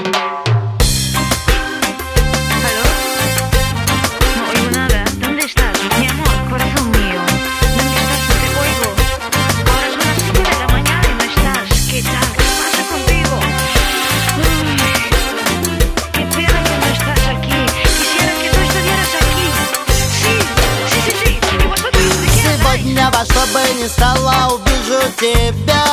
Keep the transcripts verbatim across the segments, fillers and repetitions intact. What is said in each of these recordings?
¿Aló? No oigo nada. ¿Dónde estás? Mi amor, corazón mío. ¿Dónde estás? No te oigo. Ahora son las cinco de la mañana y no estás. ¿Qué tal? ¿Qué pasa contigo? Uy, qué pena que no estás aquí. Quisiera que tú estuvieras aquí. Sí, sí, sí, sí. ¿Y vosotros de qué andáis? Сегодня во что бы ни стало увижу тебя.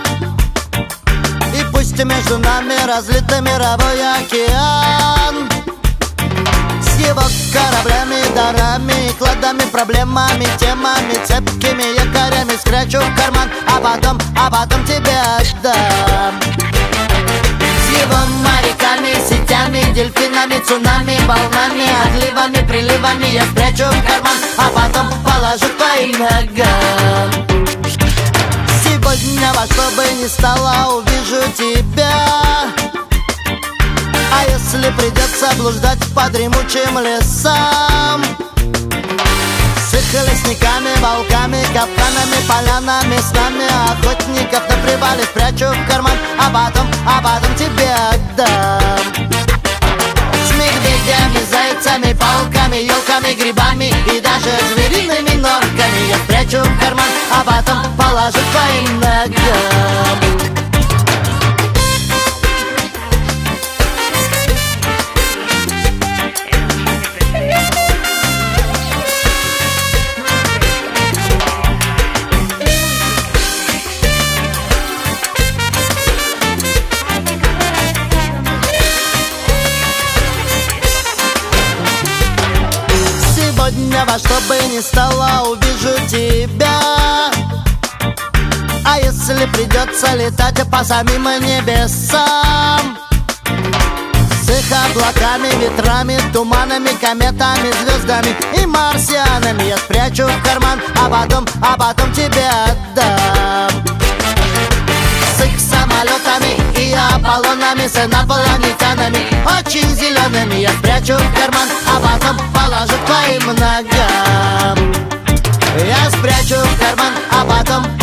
И пусть между нами разлит мировой океан, с его кораблями, дарами, кладами, проблемами, темами, цепкими якорями скрячу в карман, а потом, а потом тебе отдам. С его моряками, сетями, дельфинами, цунами, волнами, отливами, приливами я спрячу в карман, а потом положу к твоим ногам. Сегодня во что бы ни стало увижу тебя. А если придется блуждать по дремучим лесам, с их лесниками, волками, капканами, полянами, снами охотников на привале спрячу в карман, а потом, а потом тебе отдам. С медведями, зайцами, пауками, елками, грибами и даже звериными норками я спрячу в карман, а потом положу к твоим ногам. Сегодня во что бы ни стало увижу тебя. А если придется летать по самим небесам, с их облаками, ветрами, туманами, кометами, звездами и марсианами я спрячу в карман, а потом, а потом тебе отдам. С их самолетами и Аполлонами, с инопланетянами, очень зелеными я спрячу в карман, а потом положу к твоим ногам. Я спрячу в карман, а потом